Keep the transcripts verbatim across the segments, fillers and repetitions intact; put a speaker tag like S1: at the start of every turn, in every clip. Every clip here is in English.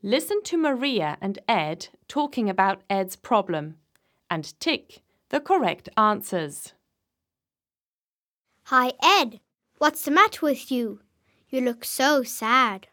S1: Listen to Maria and Ed talking about Ed's problem and tick the correct answers.
S2: Hi, Ed. What's the matter with you? You look so sad.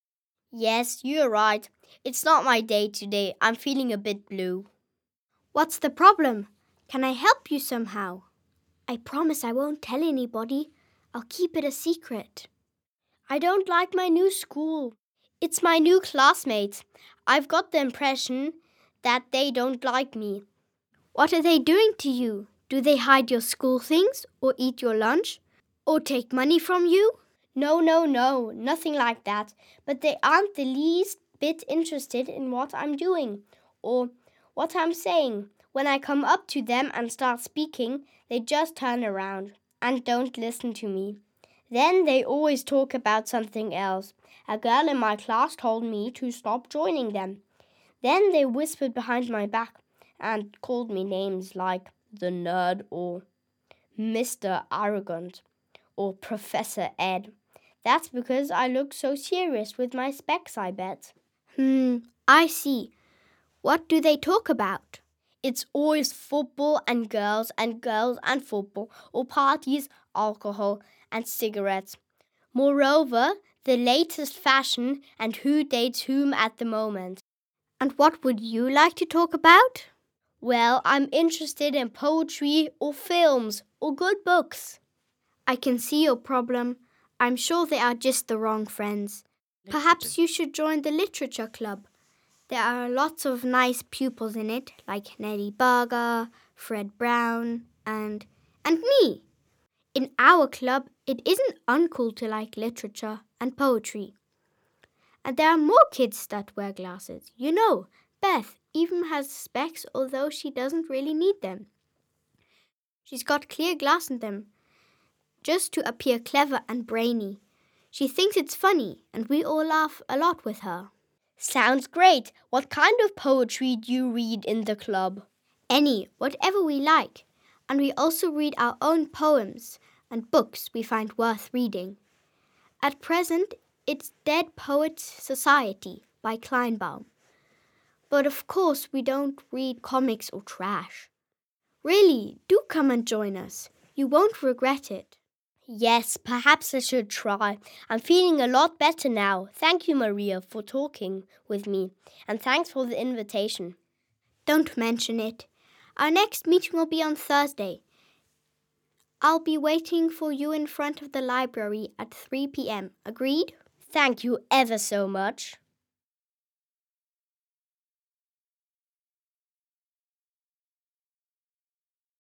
S3: Yes, you're right. It's not my day today. I'm feeling a bit blue.
S2: What's the problem? Can I help you somehow? I promise I won't tell anybody. I'll keep it a secret.
S3: I don't like my new school. It's my new classmates. I've got the impression that they don't like me.
S2: What are they doing to you? Do they hide your school things or eat your lunch or take money from you?
S3: No, no, no, nothing like that. But they aren't the least bit interested in what I'm doing or what I'm saying. When I come up to them and start speaking, they just turn around and don't listen to me. Then they always talk about something else. A girl in my class told me to stop joining them. Then they whispered behind my back and called me names like the nerd or Mister Arrogant or Professor Ed. That's because I look so serious with my specs, I bet.
S2: Hmm, I see. What do they talk about?
S3: It's always football and girls and girls and football, or parties, alcohol and cigarettes. Moreover, the latest fashion and who dates whom at the moment.
S2: And what would you like to talk about?
S3: Well, I'm interested in poetry or films or good books.
S2: I can see your problem. I'm sure they are just the wrong friends.
S1: Literature.
S2: Perhaps you should join the literature club. There are lots of nice pupils in it, like Nellie Berger, Fred Brown, and and me. In our club, it isn't uncool to like literature and poetry. And there are more kids that wear glasses. You know, Beth even has specs, although she doesn't really need them. She's got clear glass in them, just to appear clever and brainy. She thinks it's funny, and we all laugh a lot with her.
S3: Sounds great. What kind of poetry do you read in the club?
S2: Any, whatever we like. And we also read our own poems and books we find worth reading. At present, it's Dead Poets Society by Kleinbaum. But of course, we don't read comics or trash. Really, do come and join us. You won't regret it.
S3: Yes, perhaps I should try. I'm feeling a lot better now. Thank you, Maria, for talking with me. And thanks for the invitation.
S2: Don't mention it. Our next meeting will be on Thursday. I'll be waiting for you in front of the library at three p.m. Agreed?
S3: Thank you ever so much.